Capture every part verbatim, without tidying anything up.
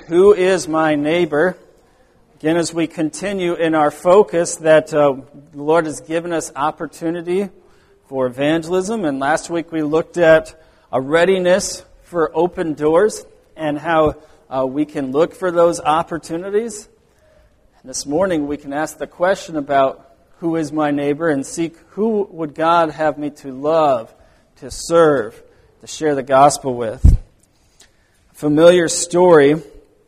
Who is my neighbor? Again, as we continue in our focus that uh, the Lord has given us opportunity for evangelism. And last week we looked at a readiness for open doors and how uh, we can look for those opportunities. And this morning we can ask the question about who is my neighbor and seek who would God have me to love, to serve, to share the gospel with. A familiar story.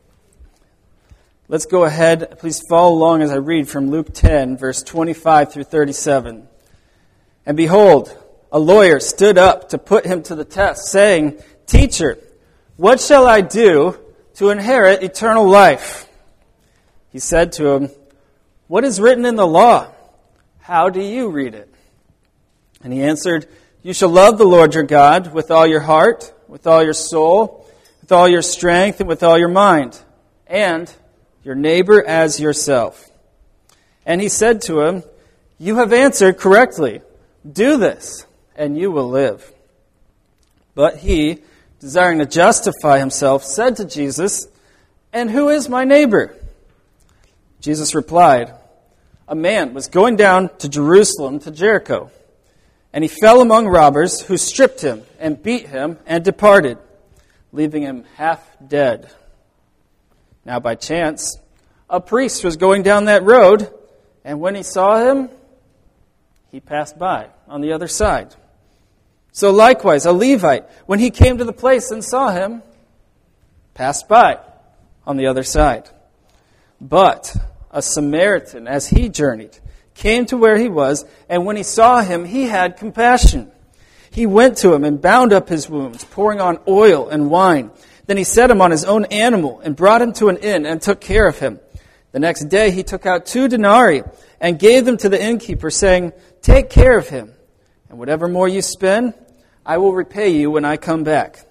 Let's go ahead. Please follow along as I read from Luke ten, verse twenty-five through thirty-seven. And behold, a lawyer stood up to put him to the test, saying, "Teacher, what shall I do to inherit eternal life?" He said to him, "What is written in the law? How do you read it?" And he answered, "You shall love the Lord your God with all your heart, with all your soul, with all your strength, and with all your mind, and your neighbor as yourself." And he said to him, "You have answered correctly. Do this, and you will live." But he, desiring to justify himself, said to Jesus, "And who is my neighbor?" Jesus replied, "A man was going down to Jerusalem to Jericho, and he fell among robbers who stripped him and beat him and departed, leaving him half dead. Now by chance, a priest was going down that road, and when he saw him, he passed by on the other side. So likewise, a Levite, when he came to the place and saw him, passed by on the other side. But a Samaritan, as he journeyed, came to where he was, and when he saw him, he had compassion. He went to him and bound up his wounds, pouring on oil and wine. Then he set him on his own animal and brought him to an inn and took care of him. The next day he took out two denarii and gave them to the innkeeper, saying, 'Take care of him, and whatever more you spend, I will repay you when I come back.'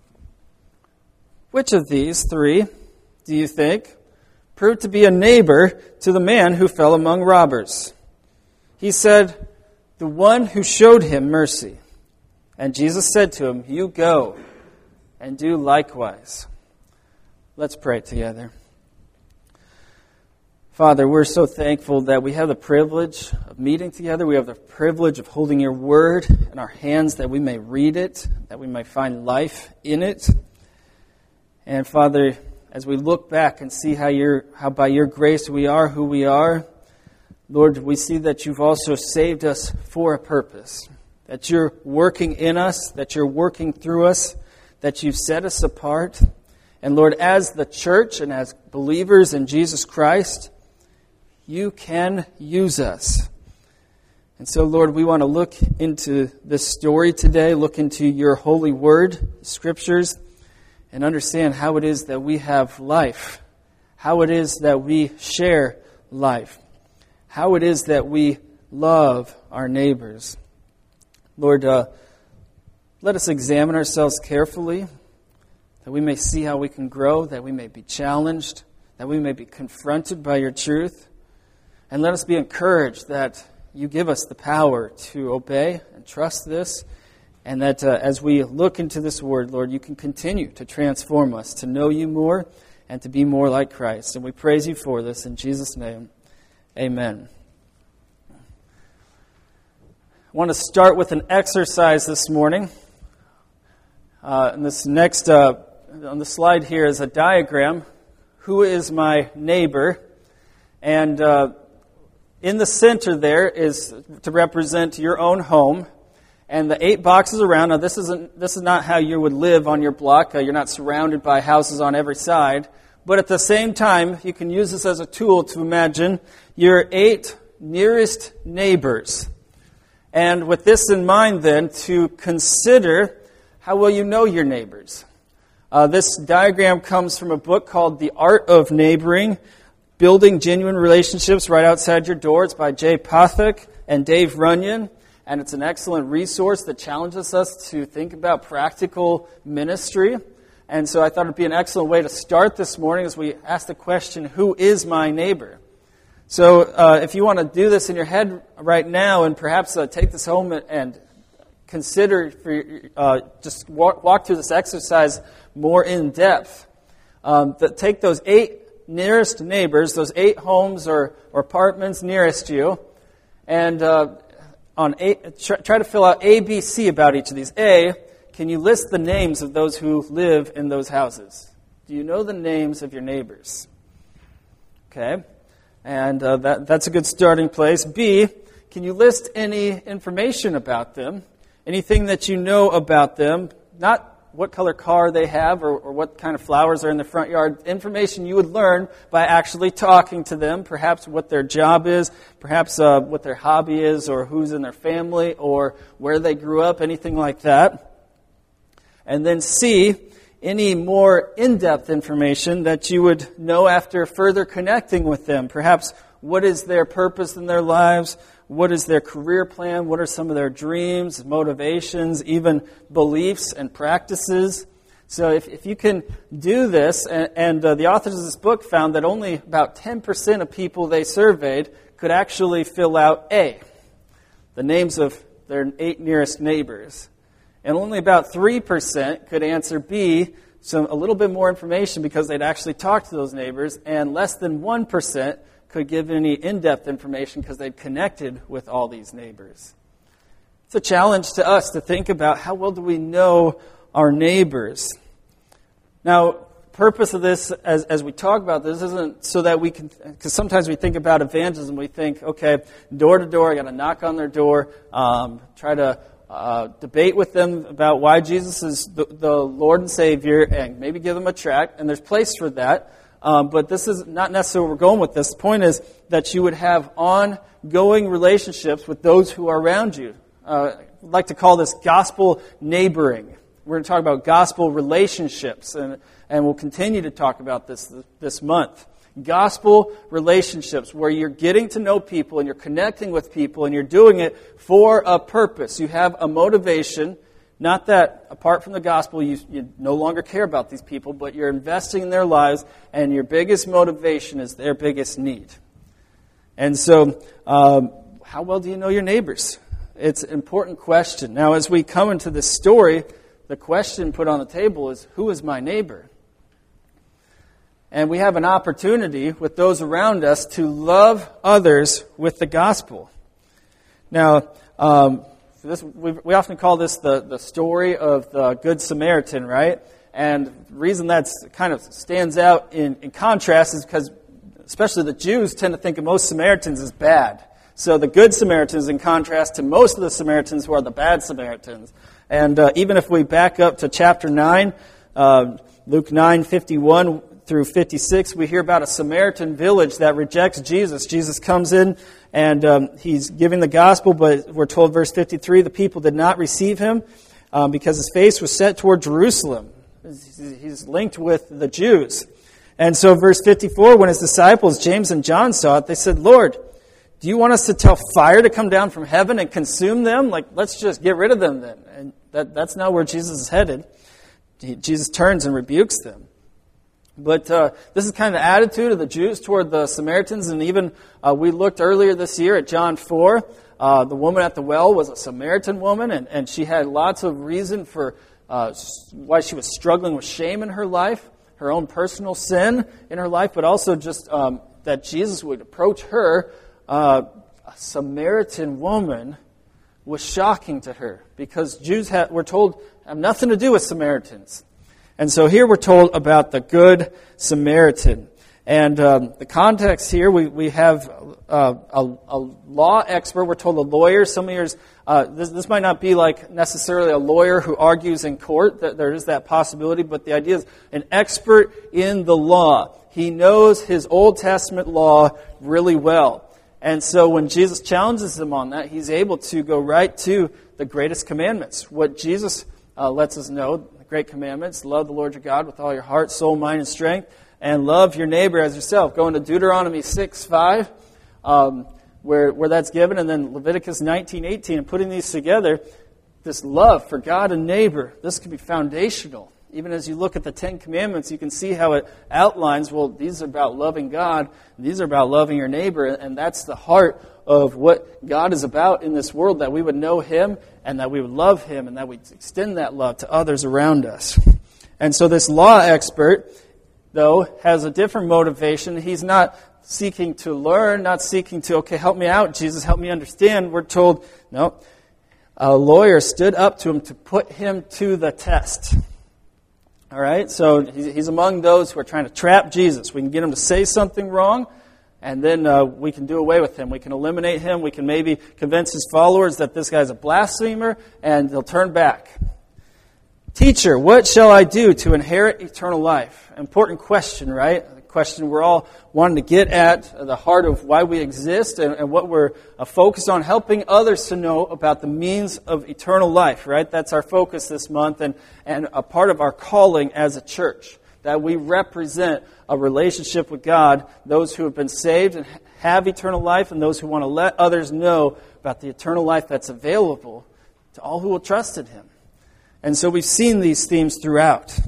Which of these three, do you think, proved to be a neighbor to the man who fell among robbers?" He said, "The one who showed him mercy." And Jesus said to him, "You go and do likewise." Let's pray together. Father, we're so thankful that we have the privilege of meeting together. We have the privilege of holding your word in our hands that we may read it, that we may find life in it. And Father, as we look back and see how you're, how by your grace we are who we are, Lord, we see that you've also saved us for a purpose, that you're working in us, that you're working through us, that you've set us apart. And Lord, as the church and as believers in Jesus Christ, you can use us. And so, Lord, we want to look into this story today, look into your holy word, scriptures, and understand how it is that we have life, how it is that we share life, how it is that we love our neighbors. Lord, uh, let us examine ourselves carefully, that we may see how we can grow, that we may be challenged, that we may be confronted by your truth. And let us be encouraged that you give us the power to obey and trust this, and that uh, as we look into this word, Lord, you can continue to transform us, to know you more, and to be more like Christ. And we praise you for this in Jesus' name. Amen. I want to start with an exercise this morning. Uh, and this next, uh, on the slide here is a diagram. Who is my neighbor? And uh, in the center there is to represent your own home. And the eight boxes around, now this isn't this is not how you would live on your block. Uh, you're not surrounded by houses on every side. But at the same time, you can use this as a tool to imagine your eight nearest neighbors. And with this in mind then, to consider how well you know your neighbors. Uh, this diagram comes from a book called The Art of Neighboring, Building Genuine Relationships Right Outside Your Door. It's by Jay Pathak and Dave Runyon. And it's an excellent resource that challenges us to think about practical ministry. And so I thought it would be an excellent way to start this morning as we ask the question, who is my neighbor? So uh, if you want to do this in your head right now and perhaps uh, take this home and consider, for, uh, just walk, walk through this exercise more in depth, Um, that take those eight nearest neighbors, those eight homes or, or apartments nearest you, and uh, on eight, try, try to fill out A, B, C about each of these. A, can you list the names of those who live in those houses? Do you know the names of your neighbors? Okay, and uh, that, that's a good starting place. B, can you list any information about them? Anything that you know about them, not what color car they have or, or what kind of flowers are in the front yard, information you would learn by actually talking to them, perhaps what their job is, perhaps uh, what their hobby is, or who's in their family, or where they grew up, anything like that. And then C, any more in-depth information that you would know after further connecting with them. Perhaps what is their purpose in their lives? What is their career plan? What are some of their dreams, motivations, even beliefs and practices? So if, if you can do this, and, and uh, the authors of this book found that only about ten percent of people they surveyed could actually fill out A, the names of their eight nearest neighbors. And only about three percent could answer B, some a little bit more information because they'd actually talked to those neighbors, and less than one percent could give any in-depth information because they'd connected with all these neighbors. It's a challenge to us to think about how well do we know our neighbors. Now, purpose of this, as, as we talk about this, isn't so that we can, because sometimes we think about evangelism, we think, okay, door to door, I got to knock on their door, um, try to uh, debate with them about why Jesus is the, the Lord and Savior, and maybe give them a tract, and there's place for that. Um, but this is not necessarily where we're going with this. The point is that you would have ongoing relationships with those who are around you. Uh, I'd like to call this gospel neighboring. We're going to talk about gospel relationships, and, and we'll continue to talk about this this month. Gospel relationships, where you're getting to know people and you're connecting with people and you're doing it for a purpose. You have a motivation. Not that, apart from the gospel, you, you no longer care about these people, but you're investing in their lives, and your biggest motivation is their biggest need. And so, um, how well do you know your neighbors? It's an important question. Now, as we come into this story, the question put on the table is, who is my neighbor? And we have an opportunity with those around us to love others with the gospel. Now, um, This, we, we often call this the, the story of the Good Samaritan, right? And the reason that kind of stands out in, in contrast is because especially the Jews tend to think of most Samaritans as bad. So the Good Samaritan is in contrast to most of the Samaritans who are the bad Samaritans. And uh, even if we back up to chapter nine, uh, Luke nine fifty-one through fifty-six, we hear about a Samaritan village that rejects Jesus. Jesus comes in and um, he's giving the gospel, but we're told, verse fifty-three, the people did not receive him um, because his face was set toward Jerusalem. He's linked with the Jews. And so verse fifty-four, when his disciples, James and John, saw it, they said, Lord, do you want us to tell fire to come down from heaven and consume them? Like, let's just get rid of them then. And that, that's not where Jesus is headed. Jesus turns and rebukes them. But uh, this is kind of the attitude of the Jews toward the Samaritans. And even uh, we looked earlier this year at John four. Uh, the woman at the well was a Samaritan woman, and, and she had lots of reason for uh, why she was struggling with shame in her life, her own personal sin in her life, but also just um, that Jesus would approach her. Uh, a Samaritan woman was shocking to her because Jews had, were told have nothing to do with Samaritans. And so here we're told about the Good Samaritan. And um, the context here, we, we have uh, a, a law expert. We're told a lawyer. Some years, uh, this, this might not be like necessarily a lawyer who argues in court. That there is that possibility. But the idea is an expert in the law. He knows his Old Testament law really well. And so when Jesus challenges him on that, he's able to go right to the greatest commandments. What Jesus uh, lets us know, great commandments: love the Lord your God with all your heart, soul, mind, and strength, and love your neighbor as yourself. Going to Deuteronomy six five, um, where where that's given, and then Leviticus nineteen eighteen, and putting these together, this love for God and neighbor, this can be foundational. Even as you look at the Ten Commandments, you can see how it outlines, well, these are about loving God, these are about loving your neighbor, and that's the heart of what God is about in this world, that we would know Him and that we would love Him and that we extend that love to others around us. And so this law expert, though, has a different motivation. He's not seeking to learn, not seeking to, okay, help me out, Jesus, help me understand. We're told, no. A lawyer stood up to him to put him to the test. All right, so he's among those who are trying to trap Jesus. We can get him to say something wrong, and then uh, we can do away with him. We can eliminate him. We can maybe convince his followers that this guy's a blasphemer, and they'll turn back. Teacher, what shall I do to inherit eternal life? Important question, right? A question we're all wanting to get at, the heart of why we exist and, and what we're uh, focused on, helping others to know about the means of eternal life, right? That's our focus this month and, and a part of our calling as a church, that we represent a relationship with God, those who have been saved and have eternal life, and those who want to let others know about the eternal life that's available to all who will trust in Him. And so we've seen these themes throughout.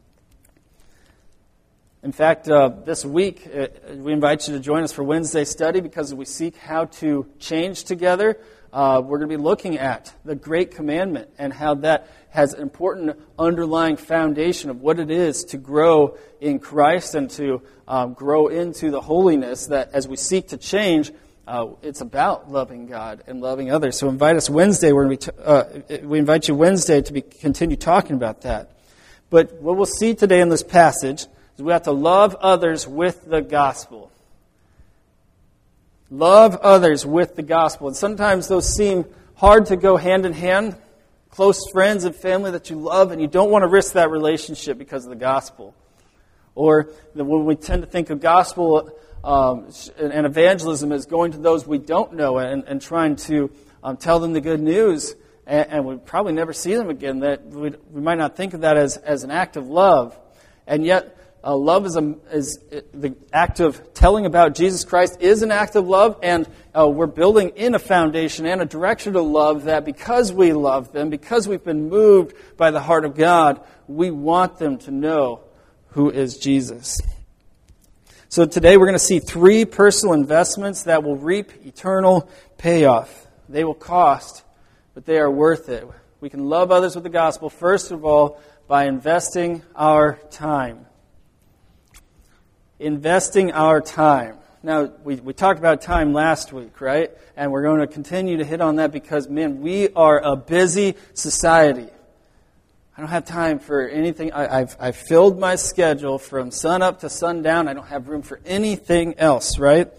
In fact, uh, this week, uh, we invite you to join us for Wednesday study because we seek how to change together. Uh, we're going to be looking at the Great Commandment and how that has an important underlying foundation of what it is to grow in Christ and to um, grow into the holiness that as we seek to change, uh, it's about loving God and loving others. So invite us Wednesday. We're going to be t- uh, we invite you Wednesday to be continue talking about that. But what we'll see today in this passage is we have to love others with the gospel. Love others with the gospel. And sometimes those seem hard to go hand in hand. Close friends and family that you love, and you don't want to risk that relationship because of the gospel. Or when we tend to think of gospel um, and evangelism as going to those we don't know and, and trying to um, tell them the good news, and, and we probably never see them again, that we, we might not think of that as, as an act of love. And yet, Uh, love is, a, is the act of telling about Jesus Christ is an act of love, and uh, we're building in a foundation and a direction to love that because we love them, because we've been moved by the heart of God, we want them to know who is Jesus. So today we're going to see three personal investments that will reap eternal payoff. They will cost, but they are worth it. We can love others with the gospel, first of all, by investing our time. Investing our time. Now, we, we talked about time last week, right? And we're going to continue to hit on that because, man, we are a busy society. I don't have time for anything. I, I've, I've filled my schedule from sun up to sundown. I don't have room for anything else, right?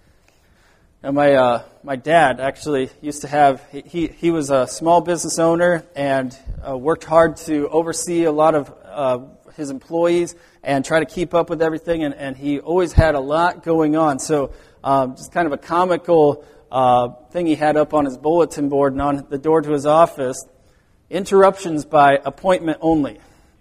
And my uh, my dad actually used to have, he, he was a small business owner and uh, worked hard to oversee a lot of uh, his employees and try to keep up with everything, and, and he always had a lot going on. So um, just kind of a comical uh, thing he had up on his bulletin board and on the door to his office, interruptions by appointment only.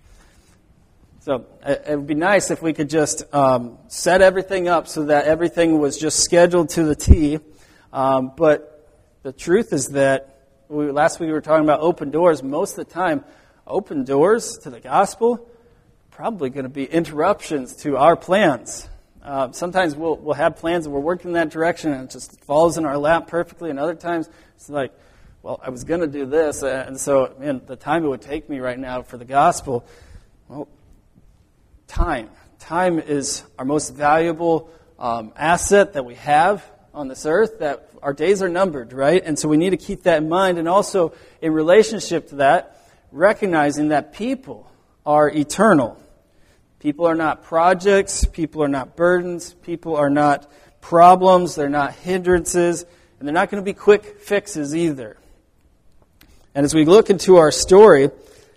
So it, it would be nice if we could just um, set everything up so that everything was just scheduled to the T. Um, but the truth is that we, last week we were talking about open doors. Most of the time, open doors to the gospel probably going to be interruptions to our plans. Uh, sometimes we'll we'll have plans and we're working in that direction and it just falls in our lap perfectly. And other times it's like, well, I was going to do this, and so man, the time it would take me right now for the gospel. Well, time. Time is our most valuable um, asset that we have on this earth. That our days are numbered, right? And so we need to keep that in mind. And also in relationship to that, recognizing that people are eternal. People are not projects, people are not burdens, people are not problems, they're not hindrances, and they're not going to be quick fixes either. And as we look into our story,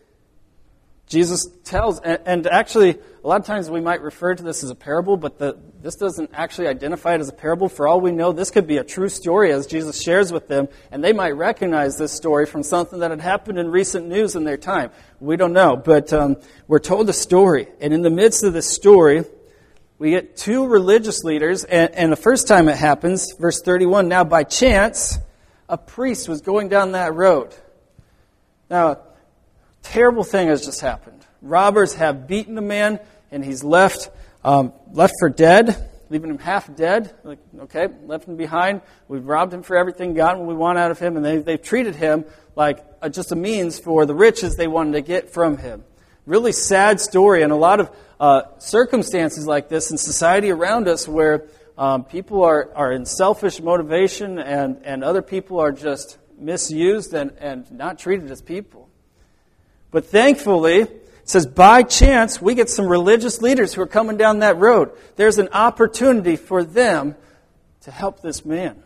Jesus tells, and, and actually, a lot of times we might refer to this as a parable, but the, this doesn't actually identify it as a parable. For all we know, this could be a true story as Jesus shares with them, and they might recognize this story from something that had happened in recent news in their time. We don't know, but um, we're told a story, and in the midst of this story, we get two religious leaders, and, and the first time it happens, verse thirty-one, now by chance, a priest was going down that road. Now, terrible thing has just happened. Robbers have beaten a man, and he's left um, left for dead, leaving him half dead. Like, okay, left him behind. We've robbed him for everything, gotten what we want out of him, and they, they've treated him like a, just a means for the riches they wanted to get from him. really sad story and a lot of uh, circumstances like this in society around us where um, people are, are in selfish motivation and, and other people are just misused and, and not treated as people. But thankfully, it says by chance we get some religious leaders who are coming down that road. There's an opportunity for them to help this man.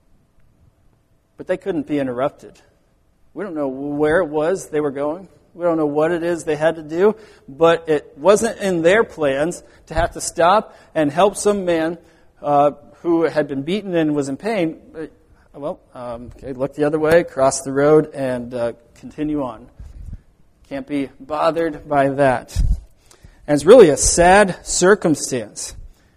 But they couldn't be interrupted. We don't know where it was they were going. We don't know what it is they had to do. But it wasn't in their plans to have to stop and help some man uh, who had been beaten and was in pain. Well, um, okay, look the other way, cross the road, and uh, continue on. Can't be bothered by that. And it's really a sad circumstance.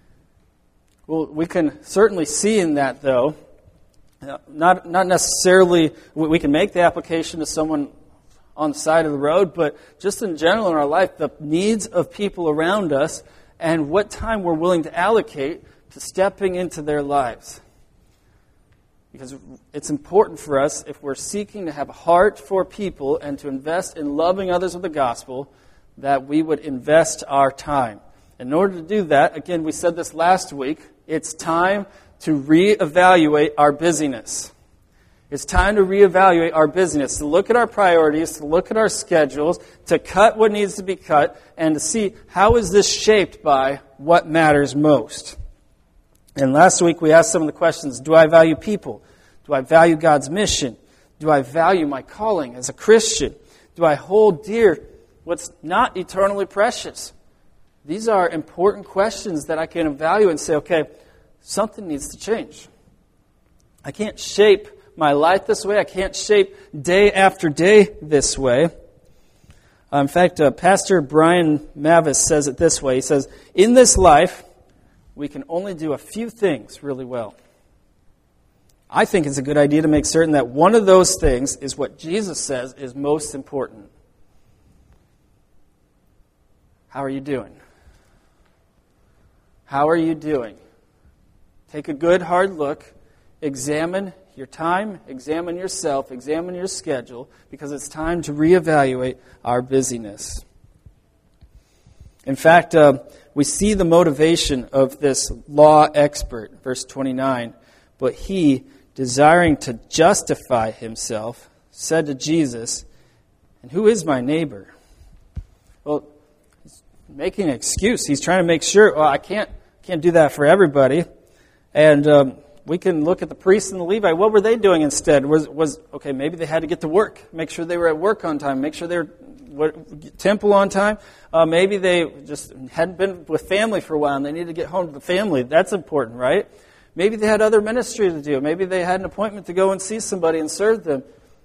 Well, we can certainly see in that, though, not not necessarily, we can make the application to someone on the side of the road, but just in general in our life, the needs of people around us and what time we're willing to allocate to stepping into their lives. Because it's important for us, if we're seeking to have a heart for people and to invest in loving others with the gospel, that we would invest our time. In order to do that, again, we said this last week, it's time to reevaluate our busyness. It's time to reevaluate our busyness, to look at our priorities, to look at our schedules, to cut what needs to be cut, and to see how is this shaped by what matters most. And last week we asked some of the questions, do I value people? Do I value God's mission? Do I value my calling as a Christian? Do I hold dear what's not eternally precious? These are important questions that I can evaluate and say, okay, something needs to change. I can't shape my life this way. I can't shape day after day this way. Uh, in fact, uh, Pastor Brian Mavis says it this way. He says, in this life, we can only do a few things really well. I think it's a good idea to make certain that one of those things is what Jesus says is most important. How are you doing? How are you doing? Take a good hard look. Examine your time. Examine yourself. Examine your schedule. Because it's time to reevaluate our busyness. In fact, uh, we see the motivation of this law expert, verse twenty-nine. But he, desiring to justify himself, said to Jesus, and who is my neighbor? Well, he's making an excuse. He's trying to make sure, well, I can't can't do that for everybody. And um, we can look at the priests and the Levite. What were they doing instead? Was was okay, maybe they had to get to work. Make sure they were at work on time. Make sure they were what, temple on time. Uh, maybe they just hadn't been with family for a while and they needed to get home to the family. That's important, right? Maybe they had other ministry to do. Maybe they had an appointment to go and see somebody and serve them.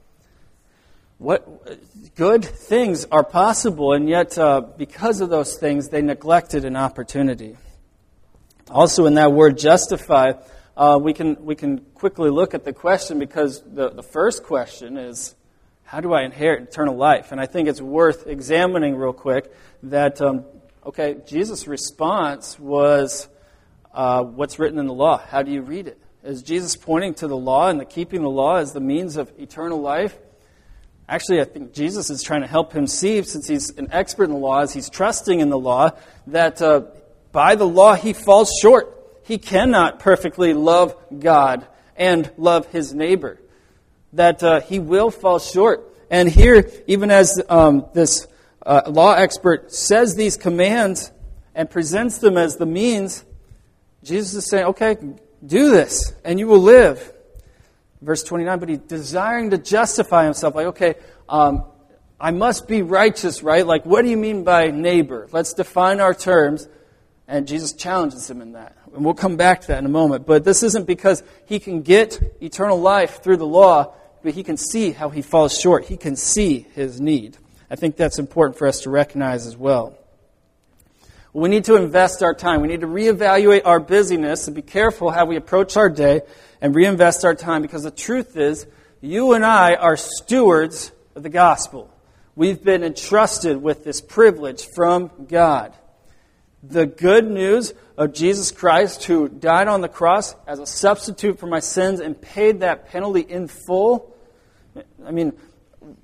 What good things are possible, and yet uh, because of those things, they neglected an opportunity. Also, in that word "justify," uh, we can we can quickly look at the question, because the, the first question is, how do I inherit eternal life? And I think it's worth examining real quick that, um, okay, Jesus' response was, uh, what's written in the law? How do you read it? Is Jesus pointing to the law and the keeping the law as the means of eternal life? Actually, I think Jesus is trying to help him see, since he's an expert in the law, as he's trusting in the law, that uh, by the law he falls short. He cannot perfectly love God and love his neighbor. That uh, he will fall short. And here, even as um, this uh, law expert says these commands and presents them as the means, Jesus is saying, okay, do this and you will live. Verse twenty-nine, but he desiring to justify himself, like, okay, um, I must be righteous, right? Like, what do you mean by neighbor? Let's define our terms. And Jesus challenges him in that. And we'll come back to that in a moment. But this isn't because he can get eternal life through the law, but he can see how he falls short. He can see his need. I think that's important for us to recognize as well. We need to invest our time. We need to reevaluate our busyness and be careful how we approach our day and reinvest our time, because the truth is, you and I are stewards of the gospel. We've been entrusted with this privilege from God. The good news of Jesus Christ, who died on the cross as a substitute for my sins and paid that penalty in full. I mean,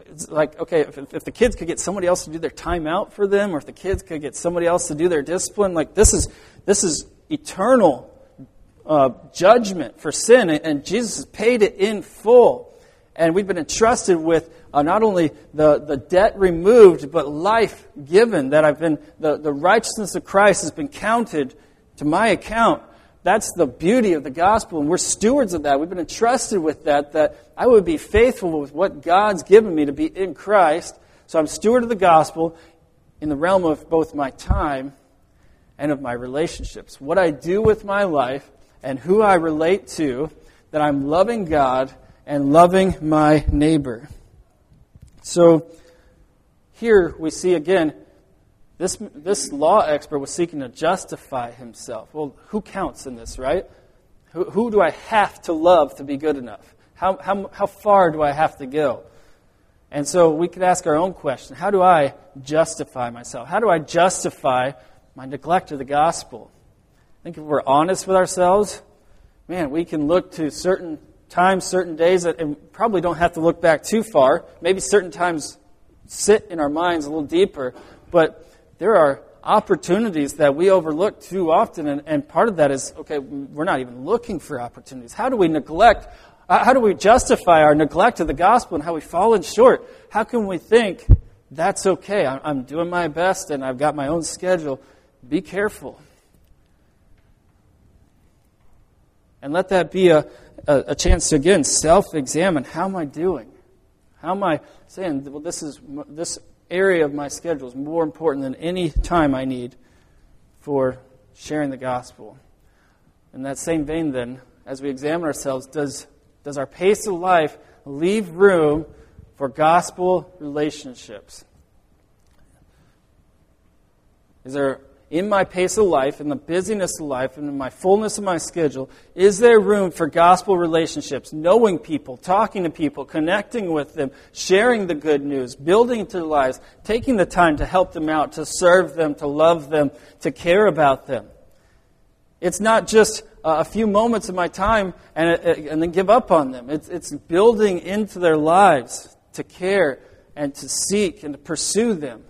it's like, okay, if, if the kids could get somebody else to do their timeout for them, or if the kids could get somebody else to do their discipline, like this is this is eternal uh, judgment for sin, and, and Jesus has paid it in full. And we've been entrusted with uh, not only the, the debt removed, but life given, that I've been, the, the righteousness of Christ has been counted to my account. That's the beauty of the gospel, and we're stewards of that. We've been entrusted with that, that I would be faithful with what God's given me to be in Christ. So I'm steward of the gospel in the realm of both my time and of my relationships. What I do with my life and who I relate to, that I'm loving God and loving my neighbor. So here we see again, This this law expert was seeking to justify himself. Well, who counts in this, right? Who, who do I have to love to be good enough? How, how, how far do I have to go? And so we could ask our own question. How do I justify myself? How do I justify my neglect of the gospel? I think if we're honest with ourselves, man, we can look to certain times, certain days, and probably don't have to look back too far. Maybe certain times sit in our minds a little deeper, but there are opportunities that we overlook too often, and, and part of that is, okay, we're not even looking for opportunities. How do we neglect, how do we justify our neglect of the gospel and how we've fallen short? How can we think, that's okay, I'm doing my best and I've got my own schedule? Be careful. And let that be a, a, a chance to, again, self-examine. How am I doing? How am I saying, well, this is this area of my schedule is more important than any time I need for sharing the gospel. In that same vein, then, as we examine ourselves, does does our pace of life leave room for gospel relationships? Is there, in my pace of life, in the busyness of life, and in my fullness of my schedule, is there room for gospel relationships, knowing people, talking to people, connecting with them, sharing the good news, building into their lives, taking the time to help them out, to serve them, to love them, to care about them? It's not just a few moments of my time and, and then give up on them. It's, it's building into their lives to care and to seek and to pursue them.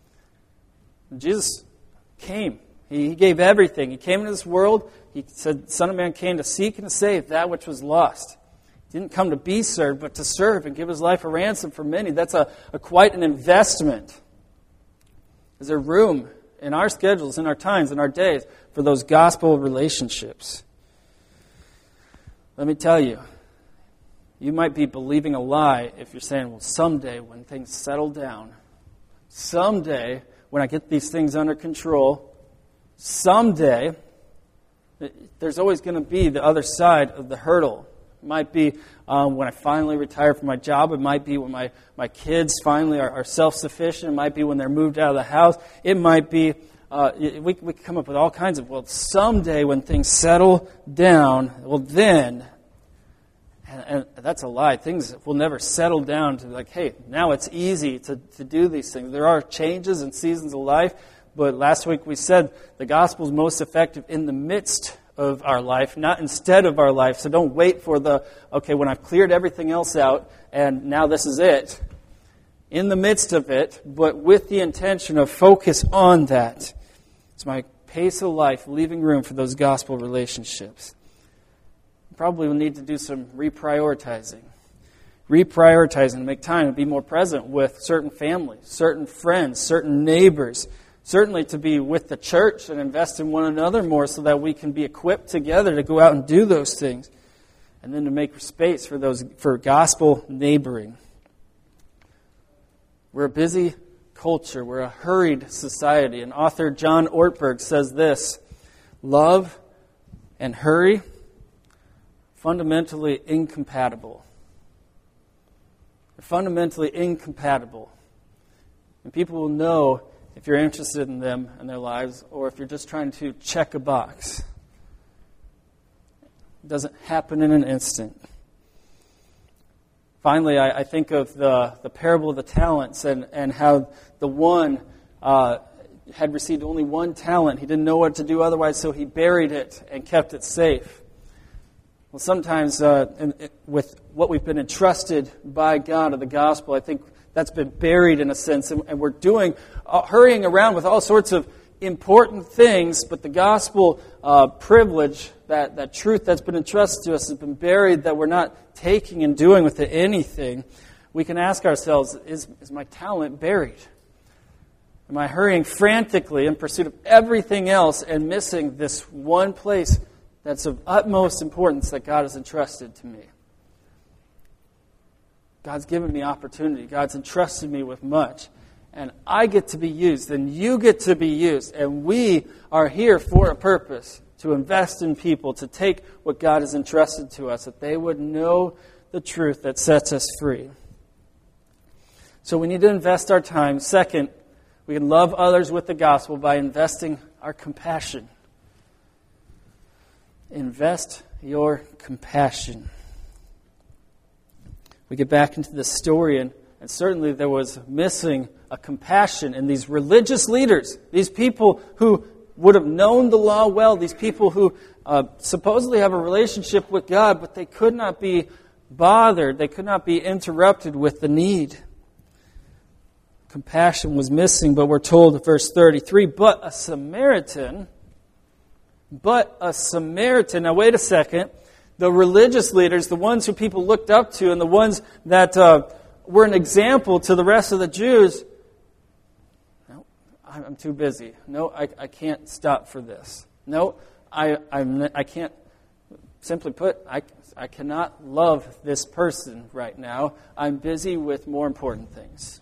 Jesus came. He, he gave everything. He came into this world. He said, Son of Man came to seek and to save that which was lost. He didn't come to be served, but to serve and give his life a ransom for many. That's a, a quite an investment. Is there room in our schedules, in our times, in our days, for those gospel relationships? Let me tell you, you might be believing a lie if you're saying, well, someday when things settle down, someday when I get these things under control, someday, there's always going to be the other side of the hurdle. It might be um, when I finally retire from my job. It might be when my, my kids finally are, are self-sufficient. It might be when they're moved out of the house. It might be, uh, we, we come up with all kinds of, well, someday when things settle down, well then, and, and that's a lie. Things will never settle down to like, hey, now it's easy to, to do these things. There are changes and seasons of life, but last week we said the gospel is most effective in the midst of our life, not instead of our life. So don't wait for the, okay, when I've cleared everything else out and now this is it. In the midst of it, but with the intention of focus on that. It's my pace of life, leaving room for those gospel relationships. Probably will need to do some reprioritizing. Reprioritizing to make time to be more present with certain families, certain friends, certain neighbors. Certainly to be with the church and invest in one another more so that we can be equipped together to go out and do those things. And then to make space for those for gospel neighboring. We're a busy culture. We're a hurried society. And author John Ortberg says this: love and hurry, fundamentally incompatible. They're fundamentally incompatible. And people will know if you're interested in them and their lives, or if you're just trying to check a box. It doesn't happen in an instant. Finally, I, I think of the, the parable of the talents and, and how the one uh, had received only one talent. He didn't know what to do otherwise, so he buried it and kept it safe. Well, sometimes uh, in, in, with what we've been entrusted by God of the gospel, I think that's been buried in a sense, and, and we're doing, uh, hurrying around with all sorts of important things, but the gospel uh, privilege, that, that truth that's been entrusted to us has been buried, that we're not taking and doing with it anything. We can ask ourselves, is, is my talent buried? Am I hurrying frantically in pursuit of everything else and missing this one place that's of utmost importance that God has entrusted to me? God's given me opportunity. God's entrusted me with much. And I get to be used, and you get to be used. And we are here for a purpose, to invest in people, to take what God has entrusted to us, that they would know the truth that sets us free. So we need to invest our time. Second, we can love others with the gospel by investing our compassion. Invest your compassion. We get back into the story, and, and certainly there was missing a compassion in these religious leaders, these people who would have known the law well, these people who uh, supposedly have a relationship with God, but they could not be bothered, they could not be interrupted with the need. Compassion was missing, but we're told in verse thirty-three, but a Samaritan, but a Samaritan. Now wait a second. The religious leaders, the ones who people looked up to, and the ones that uh, were an example to the rest of the Jews, no, I'm too busy. No, I, I can't stop for this. No, I I'm, I can't. Simply put, I, I cannot love this person right now. I'm busy with more important things.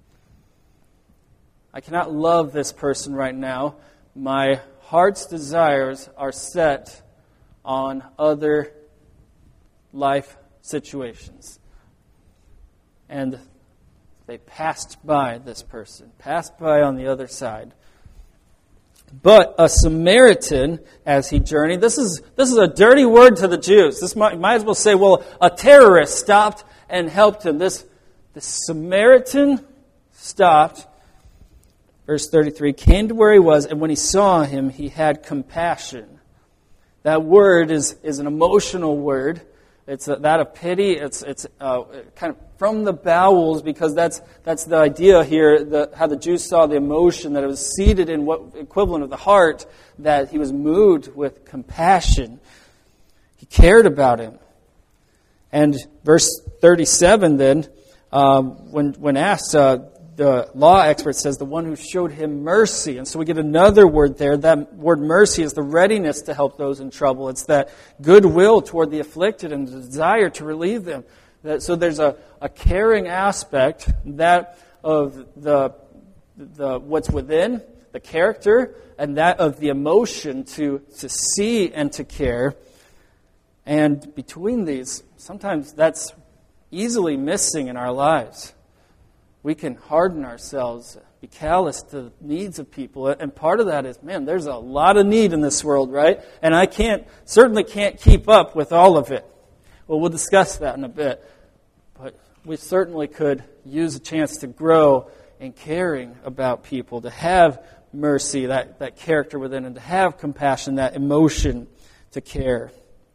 I cannot love this person right now. My heart's desires are set on other life situations. And they passed by this person, passed by on the other side. But a Samaritan, as he journeyed, this is this is a dirty word to the Jews. This might, might as well say, well, a terrorist stopped and helped him. This, this Samaritan stopped. Verse thirty-three, came to where he was, and when he saw him, he had compassion. That word is, is an emotional word. It's a, that of pity. It's it's uh, kind of from the bowels, because that's that's the idea here, the, how the Jews saw the emotion, that it was seated in what equivalent of the heart, that he was moved with compassion. He cared about him. And verse thirty-seven then, um, when, when asked, uh, the law expert says the one who showed him mercy. And so we get another word there. That word mercy is the readiness to help those in trouble. It's that goodwill toward the afflicted and the desire to relieve them. That, so there's a, a caring aspect, that of the, the what's within, the character, and that of the emotion to, to see and to care. And between these, sometimes that's easily missing in our lives. We can harden ourselves, be callous to the needs of people. And part of that is, man, there's a lot of need in this world, right? And I can't, certainly can't keep up with all of it. Well, we'll discuss that in a bit. But we certainly could use a chance to grow in caring about people, to have mercy, that, that character within, and to have compassion, that emotion to care.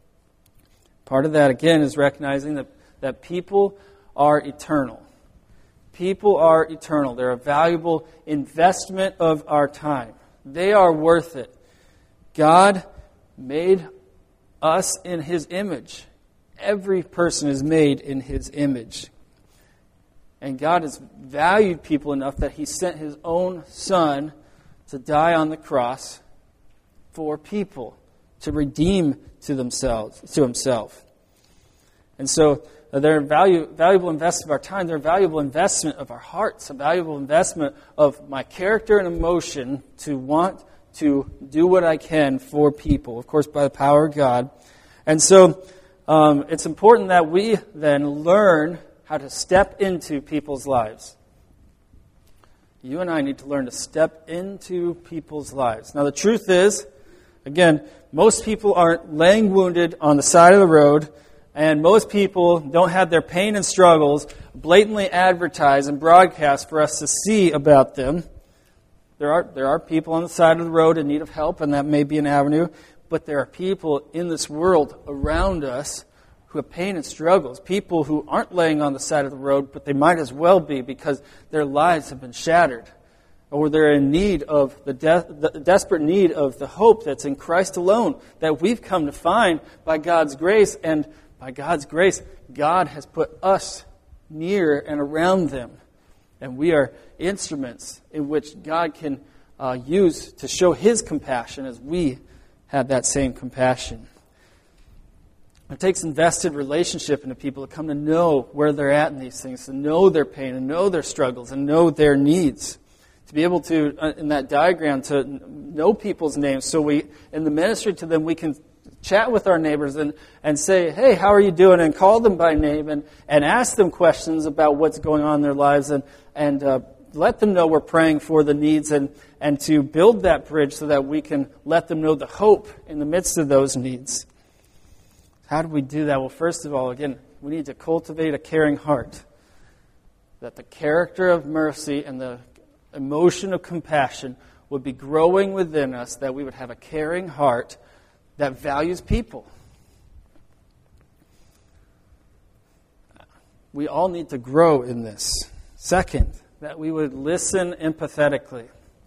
Part of that, again, is recognizing that, that people are eternal. People are eternal. They're a valuable investment of our time. They are worth it. God made us in His image. Every person is made in His image. And God has valued people enough that He sent His own Son to die on the cross for people, to redeem to themselves, to Himself. And so, they're a value, valuable investment of our time. They're a valuable investment of our hearts, a valuable investment of my character and emotion to want to do what I can for people, of course, by the power of God. And so um, it's important that we then learn how to step into people's lives. You and I need to learn to step into people's lives. Now, the truth is, again, most people aren't laying wounded on the side of the road. And most people don't have their pain and struggles blatantly advertised and broadcast for us to see about them. There are there are people on the side of the road in need of help, and that may be an avenue. but there are people in this world around us who have pain and struggles, people who aren't laying on the side of the road, but they might as well be because their lives have been shattered, or they're in need of the, de- the desperate need of the hope that's in Christ alone, that we've come to find by God's grace. And by God's grace, God has put us near and around them. And we are instruments in which God can uh, use to show His compassion as we have that same compassion. It takes invested relationship into people to come to know where they're at in these things, to know their pain and know their struggles and know their needs. To be able to, uh, in that diagram, to know people's names. So we, in the ministry to them, we can chat with our neighbors and, and say, hey, how are you doing? And call them by name and, and ask them questions about what's going on in their lives and, and uh, let them know we're praying for the needs and, and to build that bridge so that we can let them know the hope in the midst of those needs. How do we do that? Well, first of all, again, we need to cultivate a caring heart. That the character of mercy and the emotion of compassion would be growing within us, that we would have a caring heart that values people. We all need to grow in this. Second, that we would listen empathetically.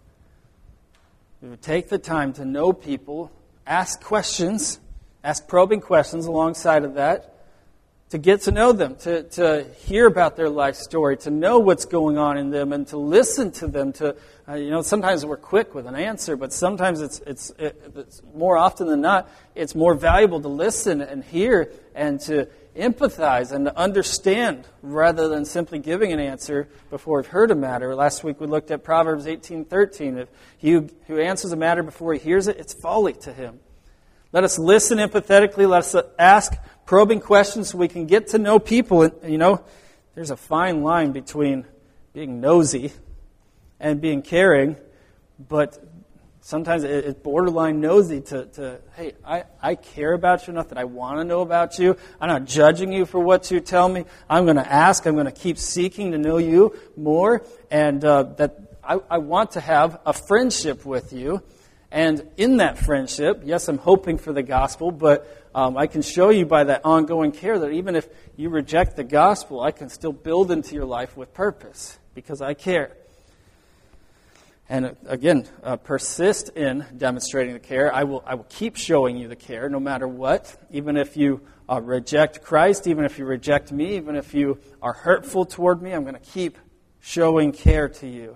We would take the time to know people, ask questions, ask probing questions alongside of that, to get to know them, to, to hear about their life story, to know what's going on in them, and to listen to them. To uh, you know, sometimes we're quick with an answer, but sometimes it's it's, it, it's more often than not, it's more valuable to listen and hear and to empathize and to understand rather than simply giving an answer before we've heard a matter. Last week we looked at Proverbs eighteen thirteen. If he who answers a matter before he hears it, it's folly to him. Let us listen empathetically. Let us ask probing questions so we can get to know people. And, you know, there's a fine line between being nosy and being caring, but sometimes it's borderline nosy to, to hey, I, I care about you enough that I want to know about you. I'm not judging you for what you tell me. I'm going to ask. I'm going to keep seeking to know you more, and uh, that I, I want to have a friendship with you. And in that friendship, yes, I'm hoping for the gospel, but um, I can show you by that ongoing care that even if you reject the gospel, I can still build into your life with purpose because I care. And uh, again, uh, persist in demonstrating the care. I will I will keep showing you the care no matter what, even if you uh, reject Christ, even if you reject me, even if you are hurtful toward me, I'm going to keep showing care to you.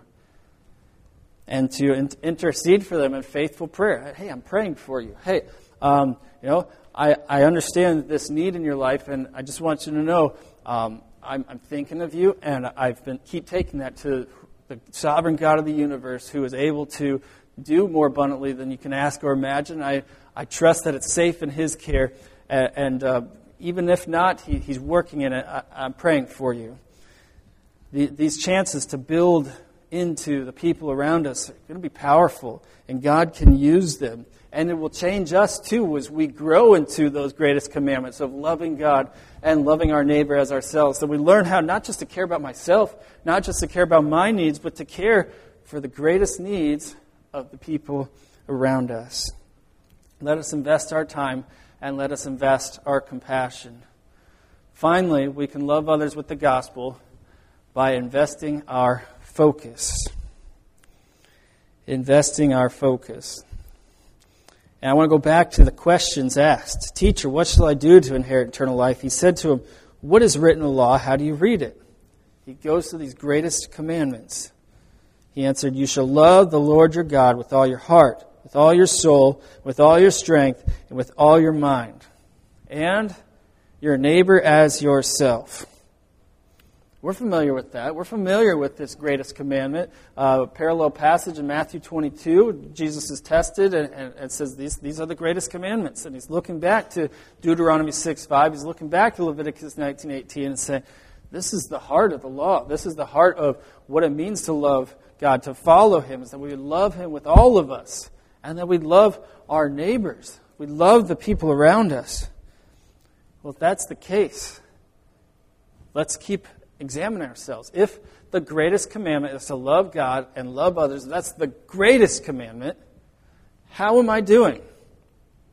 And to in- intercede for them in faithful prayer. Hey, I'm praying for you. Hey, um, you know, I, I understand this need in your life, and I just want you to know um, I'm, I'm thinking of you, and I've been keep taking that to the sovereign God of the universe, who is able to do more abundantly than you can ask or imagine. I, I trust that it's safe in His care, and, and uh, even if not, he, He's working in it. I, I'm praying for you. The, these chances to build into the people around us are going to be powerful, and God can use them. And it will change us too as we grow into those greatest commandments of loving God and loving our neighbor as ourselves. So we learn how not just to care about myself, not just to care about my needs, but to care for the greatest needs of the people around us. Let us invest our time and let us invest our compassion. Finally, we can love others with the gospel by investing our focus. Investing our focus. And I want to go back to the questions asked. Teacher, what shall I do to inherit eternal life? He said to him, what is written in the law? How do you read it? He goes to these greatest commandments. He answered, you shall love the Lord your God with all your heart, with all your soul, with all your strength, and with all your mind. And your neighbor as yourself. We're familiar with that. We're familiar with this greatest commandment. Uh, a parallel passage in Matthew twenty-two, Jesus is tested and, and, and says these, these are the greatest commandments. And he's looking back to Deuteronomy six five. He's looking back to Leviticus nineteen eighteen and saying, this is the heart of the law. This is the heart of what it means to love God, to follow Him, is that we would love Him with all of us, and that we'd love our neighbors. We'd love the people around us. Well, if that's the case, let's keep examining ourselves. If the greatest commandment is to love God and love others, that's the greatest commandment, how am I doing?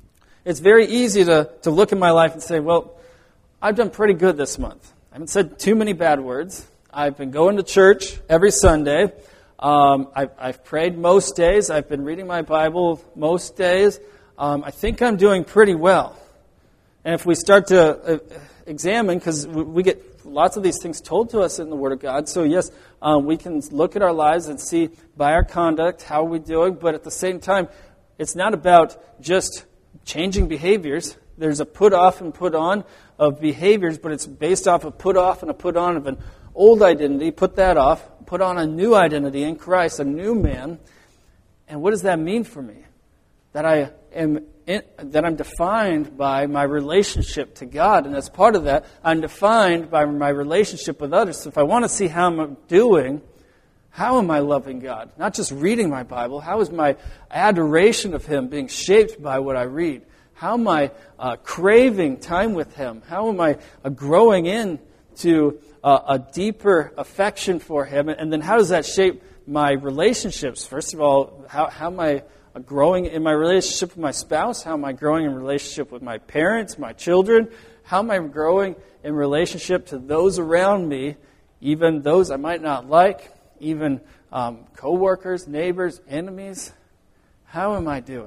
It's very easy to, to look at my life and say, well, I've done pretty good this month. I haven't said too many bad words. I've been going to church every Sunday. Um, I've, I've prayed most days. I've been reading my Bible most days. Um, I think I'm doing pretty well. And if we start to uh, examine, because we, we get lots of these things told to us in the Word of God, so yes, um, we can look at our lives and see by our conduct how we're doing, but at the same time, it's not about just changing behaviors. There's a put off and put on of behaviors, but it's based off a put off and a put on of an old identity. Put that off, put on a new identity in Christ, a new man. And what does that mean for me? That I am in, that I'm defined by my relationship to God, and as part of that, I'm defined by my relationship with others. So if I want to see how I'm doing, how am I loving God? Not just reading my Bible. How is my adoration of Him being shaped by what I read? How am I uh, craving time with Him? How am I uh, growing into uh, a deeper affection for Him? And then how does that shape my relationships? First of all, how, how am I uh, growing in my relationship with my spouse? How am I growing in relationship with my parents, my children? How am I growing in relationship to those around me, even those I might not like, even um, co-workers, neighbors, enemies? How am I doing?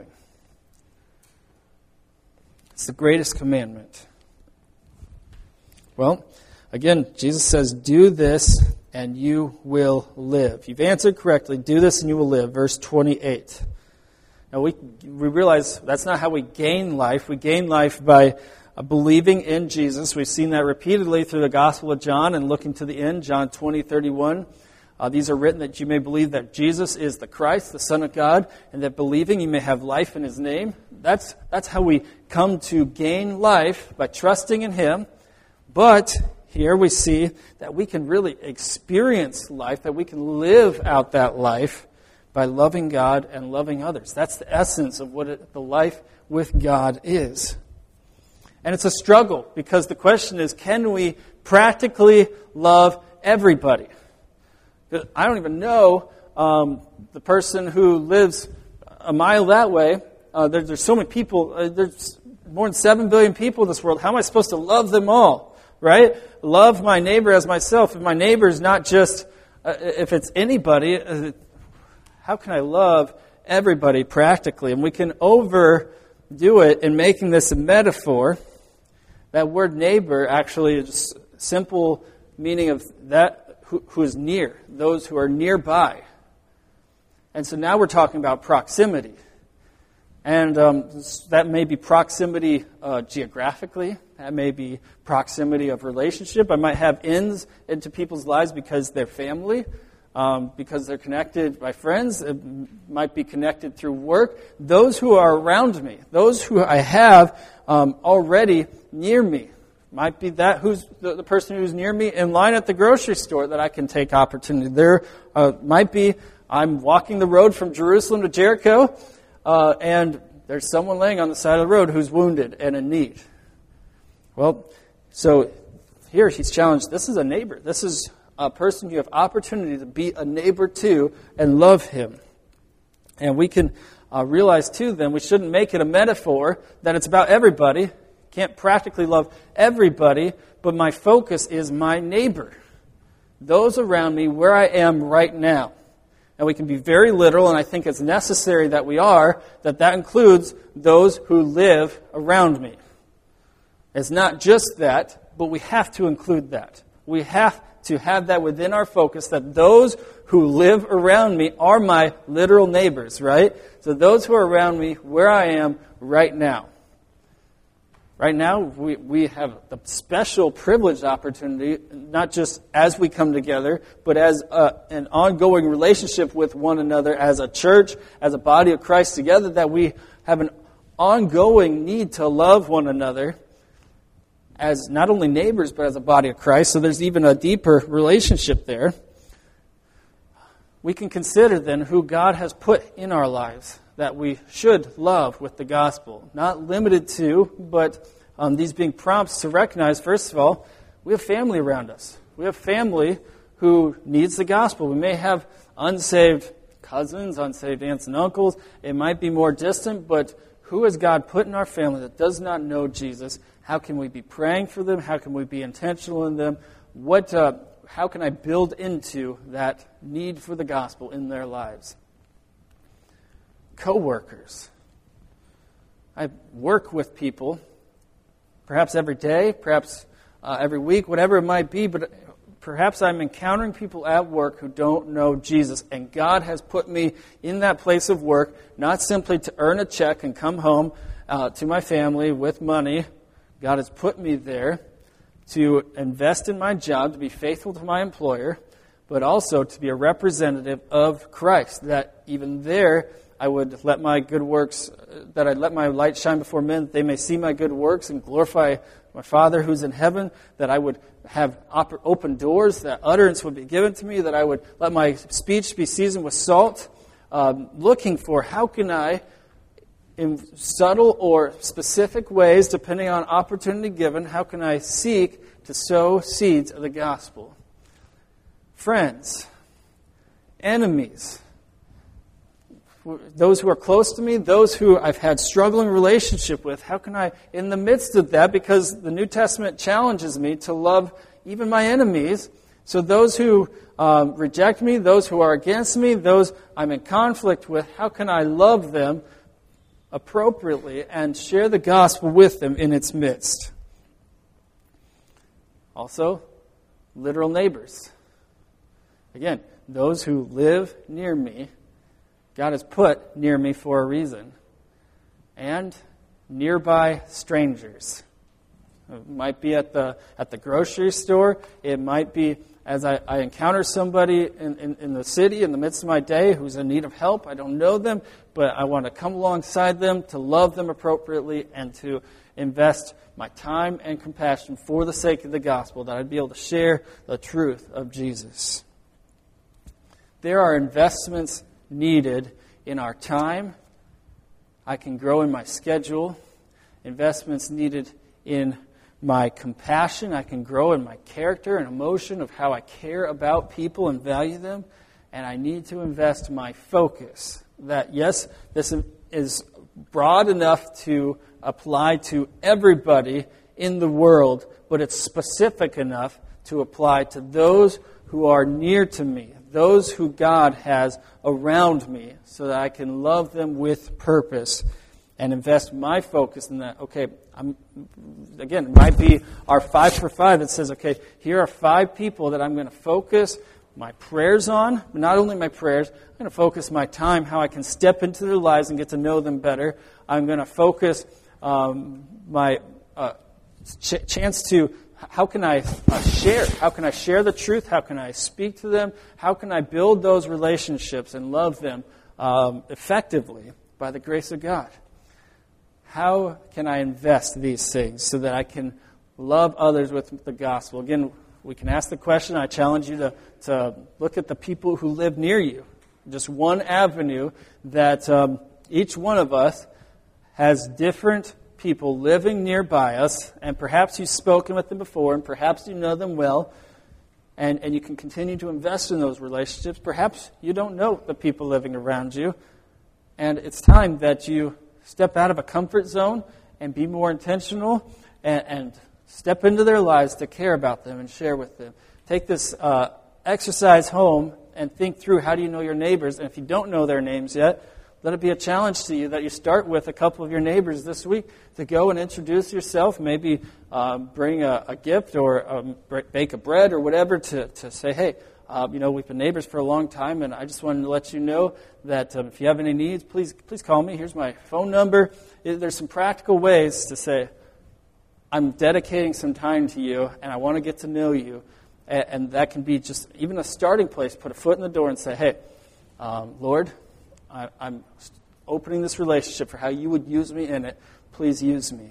It's the greatest commandment. Well, again, Jesus says, do this and you will live. You've answered correctly. Do this and you will live. Verse twenty-eight. Now, we we realize that's not how we gain life. We gain life by uh, believing in Jesus. We've seen that repeatedly through the Gospel of John and looking to the end, John twenty thirty-one. Uh, these are written that you may believe that Jesus is the Christ, the Son of God, and that believing you may have life in His name. That's that's how we come to gain life, by trusting in Him. But here we see that we can really experience life, that we can live out that life by loving God and loving others. That's the essence of what it, the life with God is. And it's a struggle, because the question is, can we practically love everybody? I don't even know um, the person who lives a mile that way. Uh, there, there's so many people. Uh, there's more than seven billion people in this world. How am I supposed to love them all? Right? Love my neighbor as myself. If my neighbor is not just, uh, if it's anybody, uh, how can I love everybody practically? And we can overdo it in making this a metaphor. That word neighbor actually is simple meaning of that. Who, who is near, those who are nearby. And so now we're talking about proximity. And um, that may be proximity uh, geographically. That may be proximity of relationship. I might have ins into people's lives because they're family, um, because they're connected by friends. It might be connected through work. Those who are around me, those who I have um, already near me. Might be that who's the, the person who's near me in line at the grocery store that I can take opportunity. There uh, might be I'm walking the road from Jerusalem to Jericho, uh, and there's someone laying on the side of the road who's wounded and in need. Well, so here he's challenged. This is a neighbor. This is a person you have opportunity to be a neighbor to and love him. And we can uh, realize too, then, we shouldn't make it a metaphor that it's about everybody. Can't practically love everybody, but my focus is my neighbor. Those around me where I am right now. And we can be very literal, and I think it's necessary that we are, that that includes those who live around me. It's not just that, but we have to include that. We have to have that within our focus, that those who live around me are my literal neighbors, right? So those who are around me where I am right now. Right now, we, we have the special privileged opportunity, not just as we come together, but as a, an ongoing relationship with one another as a church, as a body of Christ together, that we have an ongoing need to love one another as not only neighbors, but as a body of Christ. So there's even a deeper relationship there. We can consider then who God has put in our lives that we should love with the gospel. Not limited to, but um, these being prompts to recognize, first of all, we have family around us. We have family who needs the gospel. We may have unsaved cousins, unsaved aunts and uncles. It might be more distant, but who has God put in our family that does not know Jesus? How can we be praying for them? How can we be intentional in them? What, uh, how can I build into that need for the gospel in their lives? Co-workers. I work with people, perhaps every day, perhaps uh, every week, whatever it might be, but perhaps I'm encountering people at work who don't know Jesus, and God has put me in that place of work, not simply to earn a check and come home uh, to my family with money. God has put me there to invest in my job, to be faithful to my employer, but also to be a representative of Christ, that even there I would let my good works, that I'd let my light shine before men, that they may see my good works and glorify my Father who's in heaven, that I would have op- open doors, that utterance would be given to me, that I would let my speech be seasoned with salt, um, looking for how can I, in subtle or specific ways, depending on opportunity given, how can I seek to sow seeds of the gospel? Friends, enemies, those who are close to me, those who I've had struggling relationship with, how can I, in the midst of that, because the New Testament challenges me to love even my enemies, so those who um, reject me, those who are against me, those I'm in conflict with, how can I love them appropriately and share the gospel with them in its midst? Also, literal neighbors. Again, those who live near me, God has put near me for a reason. And nearby strangers. It might be at the at the grocery store. It might be as I, I encounter somebody in, in, in the city in the midst of my day who's in need of help. I don't know them, but I want to come alongside them to love them appropriately and to invest my time and compassion for the sake of the gospel, that I'd be able to share the truth of Jesus. There are investments needed in our time. I can grow in my schedule. Investments needed in my compassion. I can grow in my character and emotion of how I care about people and value them. And I need to invest my focus. That, yes, this is broad enough to apply to everybody in the world, but it's specific enough to apply to those who are near to me, those who God has around me, so that I can love them with purpose and invest my focus in that. Okay, I'm, again, it might be our five for five that says, okay, here are five people that I'm going to focus my prayers on. Not only my prayers, I'm going to focus my time, how I can step into their lives and get to know them better. I'm going to focus um, my uh, ch- chance to How can I uh, share? How can I share the truth? How can I speak to them? How can I build those relationships and love them um, effectively by the grace of God? How can I invest these things so that I can love others with the gospel? Again, we can ask the question. I challenge you to, to look at the people who live near you. Just one avenue that um, each one of us has different people living nearby us, and perhaps you've spoken with them before, and perhaps you know them well, and, and you can continue to invest in those relationships. Perhaps you don't know the people living around you, and it's time that you step out of a comfort zone and be more intentional and, and step into their lives to care about them and share with them. Take this uh, exercise home and think through, how do you know your neighbors? And if you don't know their names yet, let it be a challenge to you that you start with a couple of your neighbors this week to go and introduce yourself, maybe um, bring a, a gift or um, bake a bread or whatever to, to say, hey, uh, you know, we've been neighbors for a long time, and I just wanted to let you know that um, if you have any needs, please please call me. Here's my phone number. There's some practical ways to say, I'm dedicating some time to you, and I want to get to know you. And, and that can be just even a starting place. Put a foot in the door and say, hey, um, Lord, I, I'm opening this relationship for how you would use me in it. Please use me.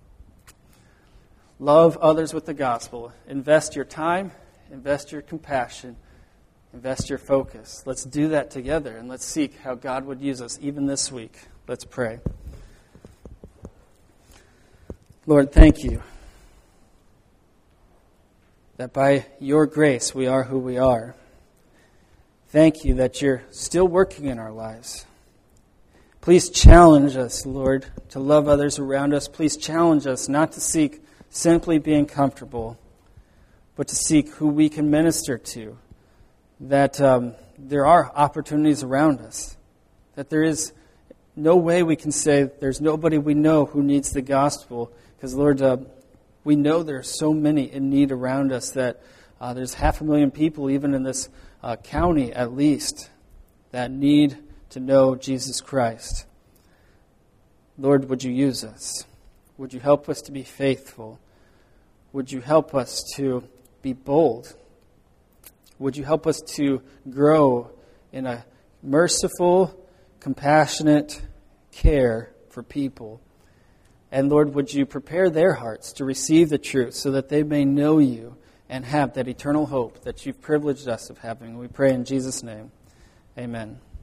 Love others with the gospel. Invest your time. Invest your compassion. Invest your focus. Let's do that together, and let's seek how God would use us even this week. Let's pray. Lord, thank you that by your grace we are who we are. Thank you that you're still working in our lives. Please challenge us, Lord, to love others around us. Please challenge us not to seek simply being comfortable, but to seek who we can minister to, that um, there are opportunities around us, that there is no way we can say there's nobody we know who needs the gospel, because, Lord, uh, we know there are so many in need around us that uh, there's half a million people, even in this uh, county at least, that need to know Jesus Christ. Lord, would you use us? Would you help us to be faithful? Would you help us to be bold? Would you help us to grow in a merciful, compassionate care for people? And Lord, would you prepare their hearts to receive the truth so that they may know you and have that eternal hope that you've privileged us of having. We pray in Jesus' name. Amen.